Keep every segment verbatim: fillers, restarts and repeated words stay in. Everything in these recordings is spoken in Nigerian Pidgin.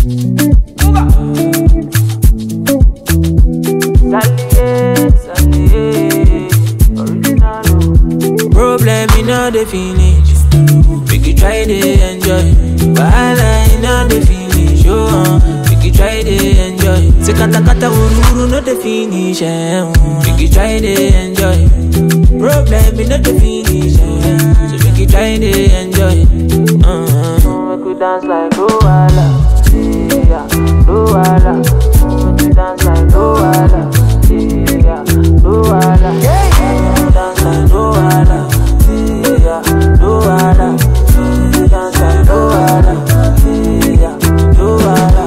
Problem in all the finish. Make you try to enjoy. Wahala in all the finish. Oh, make you try to enjoy. Say kata kata uru uru no the finish. Make you try to enjoy. Problem in all the finish. So make you try to enjoy. Uh-huh. Make you dance like Luala. Yeah, Luala. Make you dance like Luala. Yeah, Luala. Dance like Luala. Yeah, Luala. Dance like Luala. Yeah, Luala.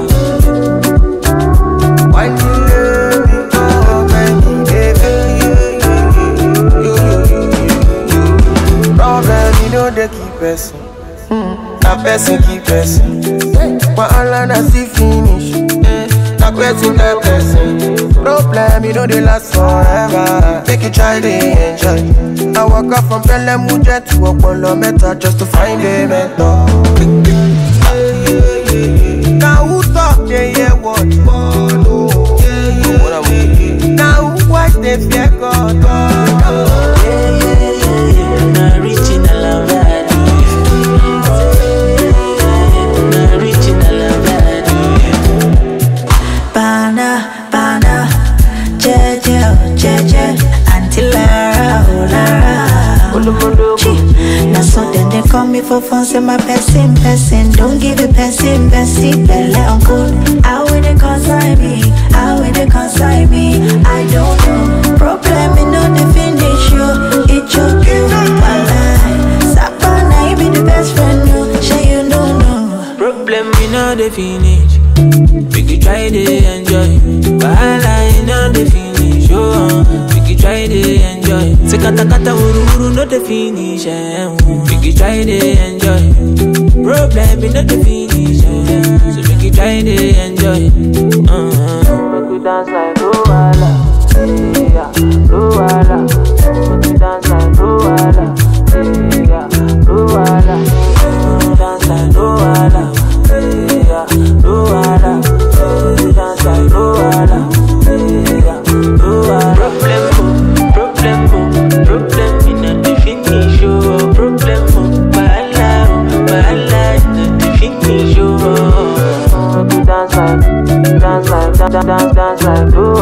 Why you let me go, baby, baby? Problem, you know they keep pressing. Na person keep pressing. But all I see finish. Na person keep pressing. Problem, you know they last forever. Make you try to enjoy. I walk up from Pelham Mujet to Apollo Meta just to find a mentor. Now who talk they hear what? Now who watch they fear God? Not reaching a love that not reaching a love that Bana, bana, jeje, jeje, until Lara, oh Lara. Now so then they call me for fun, say my person, person. Don't give it person, person, belly on good. How will they consign me? How will they consign me? I don't know. Problem in no the finish you. It choke you, my life. Sapana, you be the best friend, no. Sure you don't know. problem in all the finish. Make you try to enjoy. Wahala in all the finish. Oh, make you try to enjoy. Say kata kata uru uru no the finish. Make you try to enjoy. Problem in all the finish. So make you try to enjoy. Uh-huh. Make you dance like Luala. Yeah, Luala. Make you dance like Luala. Yeah, Luala. Dance like Luala. Yeah, Luala. Dance like Luala. Yeah, Luala. Problem, problem, problem in the finish. Oh, problem, wahala, wahala in the finish. Oh, dance like, dance like, dance, dance, dance like Luala.